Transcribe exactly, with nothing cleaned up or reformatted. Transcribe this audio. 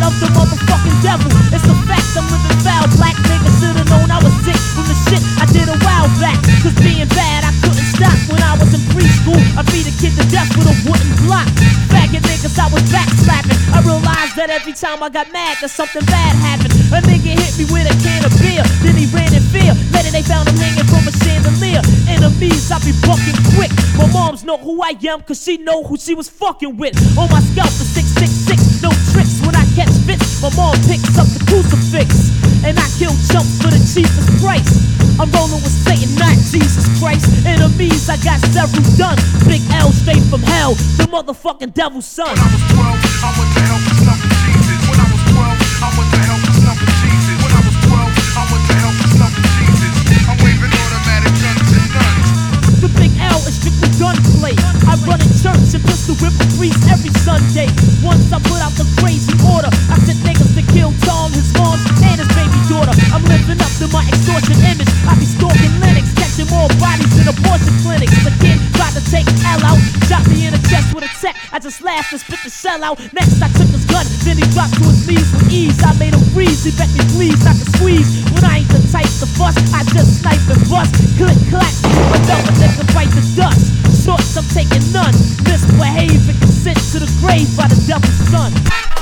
of the motherfucking devil. It's a fact I'm living foul. Black niggas should've known I was sick from the shit I did a while back. Cause being bad I couldn't stop. When I was in preschool I beat a kid to death with a wooden block. Faggot niggas I was backslapping. I realized that every time I got mad that something bad happened. A nigga hit me with a can of beer, then he ran in fear. Later they found him hanging from a chandelier. Enemies I be bucking quick. My moms know who I am cause she know who she was fucking with. On my scalp the six six six, no tricks when I catch fits. My mom picks up the crucifix and I kill chumps for the cheapest price. I'm rolling with Satan, not Jesus Christ. Enemies I got several done. Big L straight from hell, the motherfucking devil's son. When I was twelve, I went to help with snuffing Jesus. When I was twelve, I went to help with snuffing Jesus. When I was twelve, I went to help with snuffing Jesus. I'm waving automatic guns and nuns. The Big L is strictly gunplay. I run a church and pistol whip a priest every Sunday. Once I put out the crazy order, I sent niggas to kill Tom, his mom, and his baby daughter. I'm living up to my extortion image. I be stalking Linux, catching more bodies in abortion clinics. The kid tried to take L out, shot me in the chest with a tech. I just laughed and spit the shell out. Next I took his gun, then he dropped to his knees with ease. I made him freeze, he begged me please not to squeeze. When I ain't the type to fuss, I just snipe and bust. Click clack, another nigga bite the dust. Shorts I'm taking none. Misbehave and consent to the grave by the devil's son.